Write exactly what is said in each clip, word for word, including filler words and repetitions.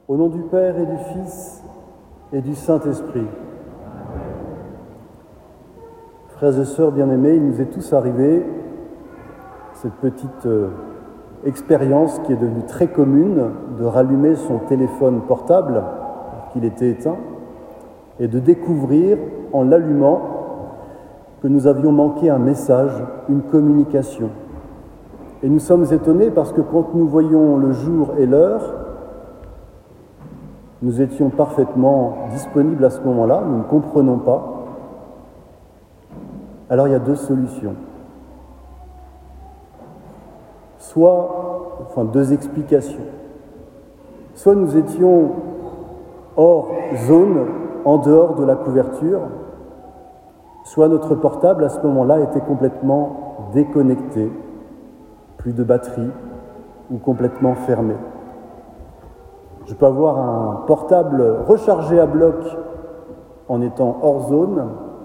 Au nom du Père et du Fils et du Saint-Esprit. Frères et sœurs bien-aimés, il nous est tous arrivé cette petite euh, expérience qui est devenue très commune de rallumer son téléphone portable, alors qu'il était éteint, et de découvrir en l'allumant que nous avions manqué un message, une communication. Et nous sommes étonnés parce que quand nous voyons le jour et l'heure, nous étions parfaitement disponibles à ce moment-là, nous ne comprenons pas. Alors il y a deux solutions. Soit, enfin deux explications. Soit nous étions hors zone, en dehors de la couverture, soit notre portable à ce moment-là était complètement déconnecté, plus de batterie ou complètement fermé. Je peux avoir un portable rechargé à bloc en étant hors zone.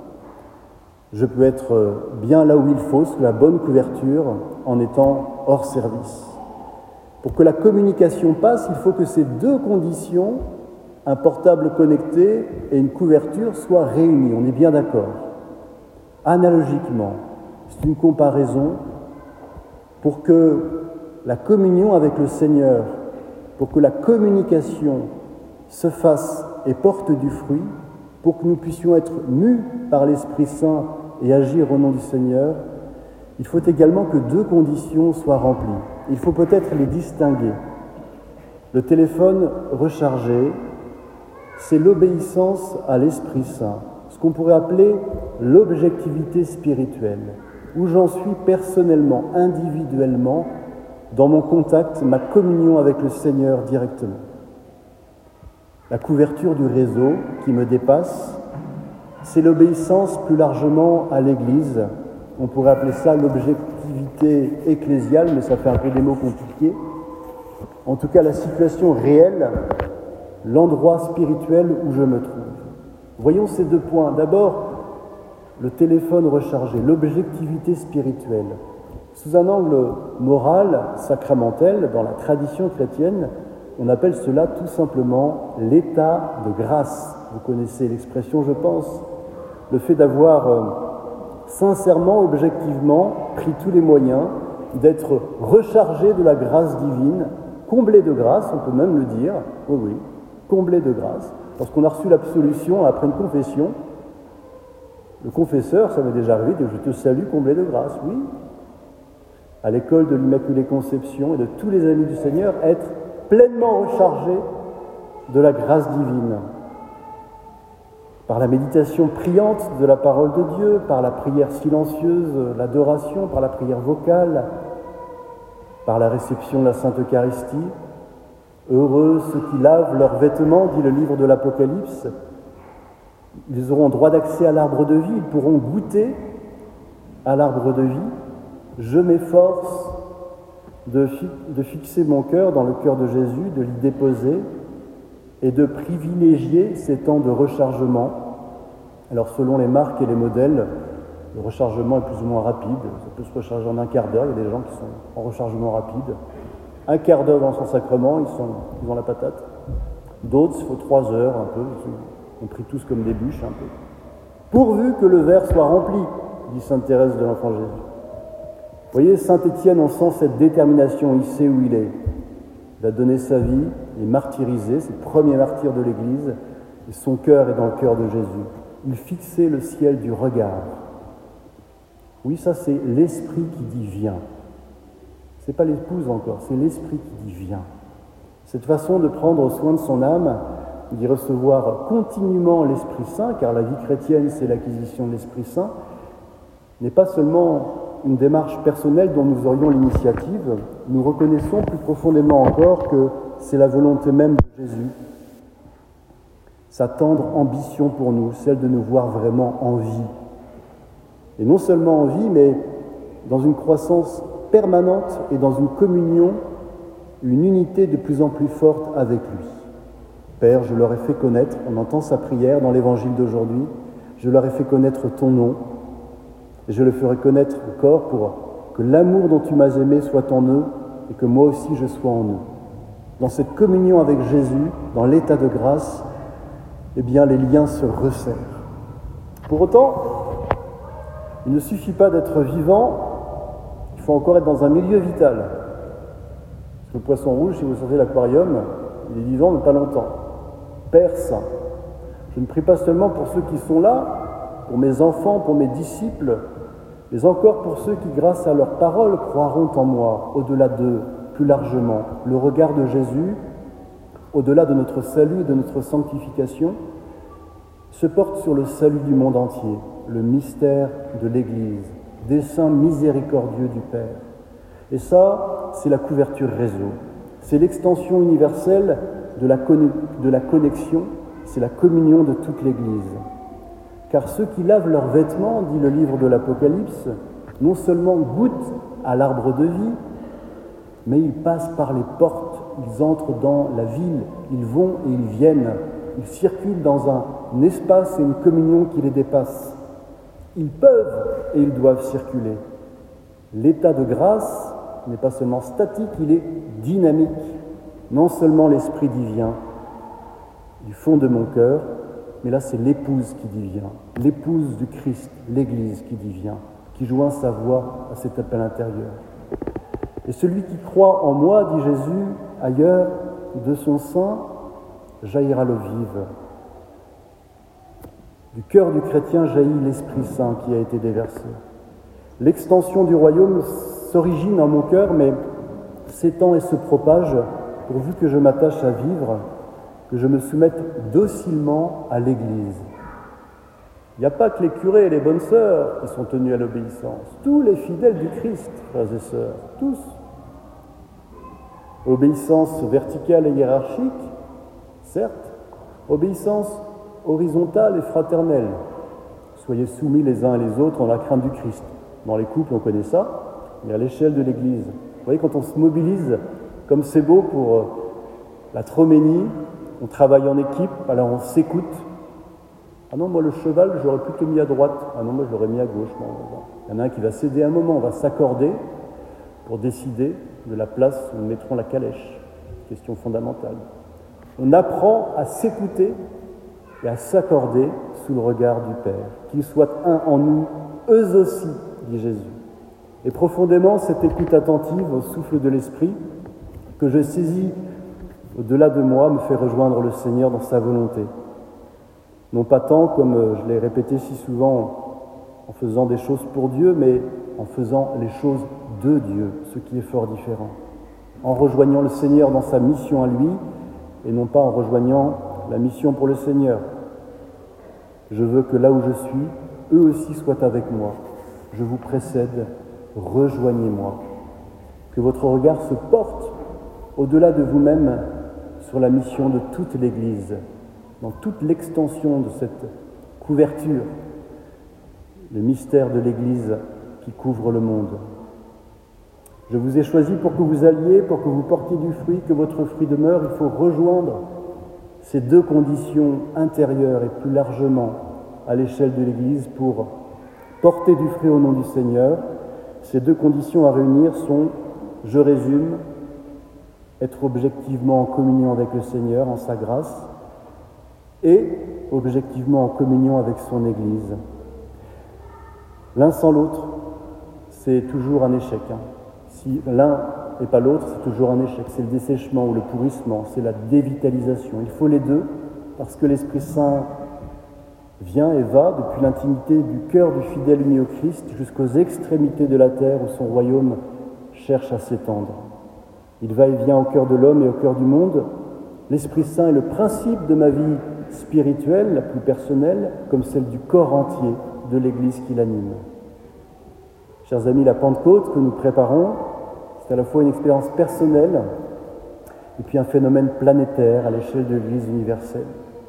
Je peux être bien là où il faut, sous la bonne couverture, en étant hors service. Pour que la communication passe, il faut que ces deux conditions, un portable connecté et une couverture, soient réunies. On est bien d'accord. Analogiquement, c'est une comparaison pour que la communion avec le Seigneur, pour que la communication se fasse et porte du fruit, pour que nous puissions être mus par l'Esprit Saint et agir au nom du Seigneur, il faut également que deux conditions soient remplies. Il faut peut-être les distinguer. Le téléphone rechargé, c'est l'obéissance à l'Esprit Saint, ce qu'on pourrait appeler l'objectivité spirituelle, où j'en suis personnellement, individuellement, dans mon contact, ma communion avec le Seigneur directement. La couverture du réseau qui me dépasse, c'est l'obéissance plus largement à l'Église. On pourrait appeler ça l'objectivité ecclésiale, mais ça fait un peu des mots compliqués. En tout cas, la situation réelle, l'endroit spirituel où je me trouve. Voyons ces deux points. D'abord, le téléphone rechargé, l'objectivité spirituelle. Sous un angle moral, sacramentel, dans la tradition chrétienne, on appelle cela tout simplement l'état de grâce. Vous connaissez l'expression, je pense, le fait d'avoir euh, sincèrement, objectivement, pris tous les moyens d'être rechargé de la grâce divine, comblé de grâce, on peut même le dire, oui, oui, comblé de grâce. Lorsqu'on a reçu l'absolution après une confession, le confesseur, ça m'est déjà arrivé, de « je te salue, comblé de grâce », oui. À l'école de l'Immaculée Conception et de tous les amis du Seigneur, être pleinement rechargé de la grâce divine. Par la méditation priante de la parole de Dieu, par la prière silencieuse, l'adoration, par la prière vocale, par la réception de la Sainte Eucharistie. Heureux ceux qui lavent leurs vêtements, dit le livre de l'Apocalypse. Ils auront droit d'accès à l'arbre de vie, ils pourront goûter à l'arbre de vie. Je m'efforce de, fi- de fixer mon cœur dans le cœur de Jésus, de l'y déposer et de privilégier ces temps de rechargement. Alors selon les marques et les modèles, le rechargement est plus ou moins rapide. Ça peut se recharger en un quart d'heure. Il y a des gens qui sont en rechargement rapide. Un quart d'heure dans son sacrement, ils, sont, ils ont la patate. D'autres, il faut trois heures un peu. On prie tous comme des bûches un peu. Pourvu que le verre soit rempli, dit sainte Thérèse de l'Enfant Jésus. Vous voyez, saint Étienne, on sent cette détermination, il sait où il est. Il a donné sa vie, il est martyrisé, c'est le premier martyr de l'Église, et son cœur est dans le cœur de Jésus. Il fixait le ciel du regard. Oui, ça c'est l'esprit qui dit « viens ». Ce n'est pas l'épouse encore, c'est l'esprit qui dit « viens ». Cette façon de prendre soin de son âme, d'y recevoir continuellement l'Esprit Saint, car la vie chrétienne c'est l'acquisition de l'Esprit Saint, n'est pas seulement une démarche personnelle dont nous aurions l'initiative, nous reconnaissons plus profondément encore que c'est la volonté même de Jésus, sa tendre ambition pour nous, celle de nous voir vraiment en vie. Et non seulement en vie, mais dans une croissance permanente et dans une communion, une unité de plus en plus forte avec lui. Père, je leur ai fait connaître, on entend sa prière dans l'évangile d'aujourd'hui, je leur ai fait connaître ton nom, et je le ferai connaître encore pour que l'amour dont tu m'as aimé soit en eux et que moi aussi je sois en eux. dans cette communion avec Jésus, dans l'état de grâce, eh bien les liens se resserrent. Pour autant, il ne suffit pas d'être vivant, il faut encore être dans un milieu vital. Le poisson rouge, si vous sortez l'aquarium, il est vivant mais pas longtemps. Père Saint, je ne prie pas seulement pour ceux qui sont là, pour mes enfants, pour mes disciples, mais encore pour ceux qui, grâce à leurs paroles, croiront en moi, au-delà d'eux, plus largement. Le regard de Jésus, au-delà de notre salut et de notre sanctification, se porte sur le salut du monde entier, le mystère de l'Église, des saints miséricordieux du Père. Et ça, c'est la couverture réseau. C'est l'extension universelle de la, conne- de la connexion, c'est la communion de toute l'Église. Car ceux qui lavent leurs vêtements, dit le livre de l'Apocalypse, non seulement goûtent à l'arbre de vie, mais ils passent par les portes, ils entrent dans la ville, ils vont et ils viennent, ils circulent dans un espace et une communion qui les dépasse. Ils peuvent et ils doivent circuler. L'état de grâce n'est pas seulement statique, il est dynamique. Non seulement l'Esprit dit vient du fond de mon cœur, mais là c'est l'épouse qui dit vient, l'épouse du Christ, l'Église qui dit vient, qui joint sa voix à cet appel intérieur. Et celui qui croit en moi, dit Jésus, ailleurs, de son sein, jaillira l'eau vive. Du cœur du chrétien jaillit l'Esprit Saint qui a été déversé. L'extension du royaume s'origine en mon cœur, mais s'étend et se propage, pourvu que je m'attache à vivre, que je me soumette docilement à l'Église. Il n'y a pas que les curés et les bonnes sœurs qui sont tenus à l'obéissance. Tous les fidèles du Christ, frères et sœurs, tous. Obéissance verticale et hiérarchique, certes. Obéissance horizontale et fraternelle. Soyez soumis les uns et les autres en la crainte du Christ. Dans les couples, on connaît ça, mais à l'échelle de l'Église. Vous voyez, quand on se mobilise, comme c'est beau pour la troménie, on travaille en équipe, alors on s'écoute. Ah non, moi le cheval, j'aurais plutôt mis à droite. Ah non, moi je l'aurais mis à gauche. Non, non, non. Il y en a un qui va céder un moment, on va s'accorder pour décider de la place où nous mettrons la calèche. Question fondamentale. On apprend à s'écouter et à s'accorder sous le regard du Père. Qu'ils soient un en nous, eux aussi, dit Jésus. Et profondément, cette écoute attentive au souffle de l'Esprit, que je saisis au-delà de moi, me fait rejoindre le Seigneur dans sa volonté. Non pas tant, comme je l'ai répété si souvent, en faisant des choses pour Dieu, mais en faisant les choses de Dieu, ce qui est fort différent. En rejoignant le Seigneur dans sa mission à lui, et non pas en rejoignant la mission pour le Seigneur. Je veux que là où je suis, eux aussi soient avec moi. Je vous précède, rejoignez-moi. Que votre regard se porte au-delà de vous-même sur la mission de toute l'Église, dans toute l'extension de cette couverture, le mystère de l'Église qui couvre le monde. Je vous ai choisi pour que vous alliez, pour que vous portiez du fruit, que votre fruit demeure. Il faut rejoindre ces deux conditions intérieures et plus largement à l'échelle de l'Église pour porter du fruit au nom du Seigneur. Ces deux conditions à réunir sont, je résume, être objectivement en communion avec le Seigneur, en sa grâce, et objectivement en communion avec son Église. L'un sans l'autre, c'est toujours un échec. Hein. Si l'un et pas l'autre, c'est toujours un échec. C'est le dessèchement ou le pourrissement, c'est la dévitalisation. Il faut les deux, parce que l'Esprit Saint vient et va depuis l'intimité du cœur du fidèle uni au Christ jusqu'aux extrémités de la terre où son royaume cherche à s'étendre. Il va et vient au cœur de l'homme et au cœur du monde. L'Esprit Saint est le principe de ma vie spirituelle, la plus personnelle, comme celle du corps entier de l'Église qui l'anime. Chers amis, la Pentecôte que nous préparons, c'est à la fois une expérience personnelle et puis un phénomène planétaire à l'échelle de l'Église universelle.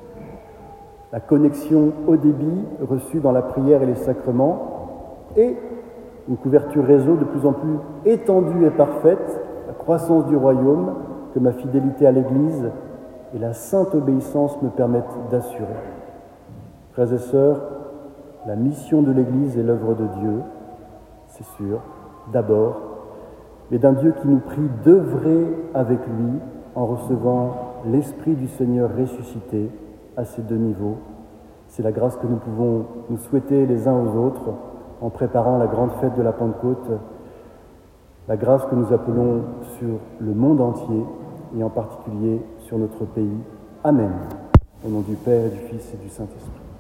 La connexion au débit reçue dans la prière et les sacrements et une couverture réseau de plus en plus étendue et parfaite, la croissance du royaume que ma fidélité à l'Église et la sainte obéissance me permettent d'assurer. Frères et sœurs, la mission de l'Église est l'œuvre de Dieu, c'est sûr, d'abord, mais d'un Dieu qui nous prie d'œuvrer avec lui en recevant l'Esprit du Seigneur ressuscité à ces deux niveaux. C'est la grâce que nous pouvons nous souhaiter les uns aux autres en préparant la grande fête de la Pentecôte, la grâce que nous appelons sur le monde entier et en particulier sur notre pays. Amen. Au nom du Père, et du Fils et du Saint-Esprit.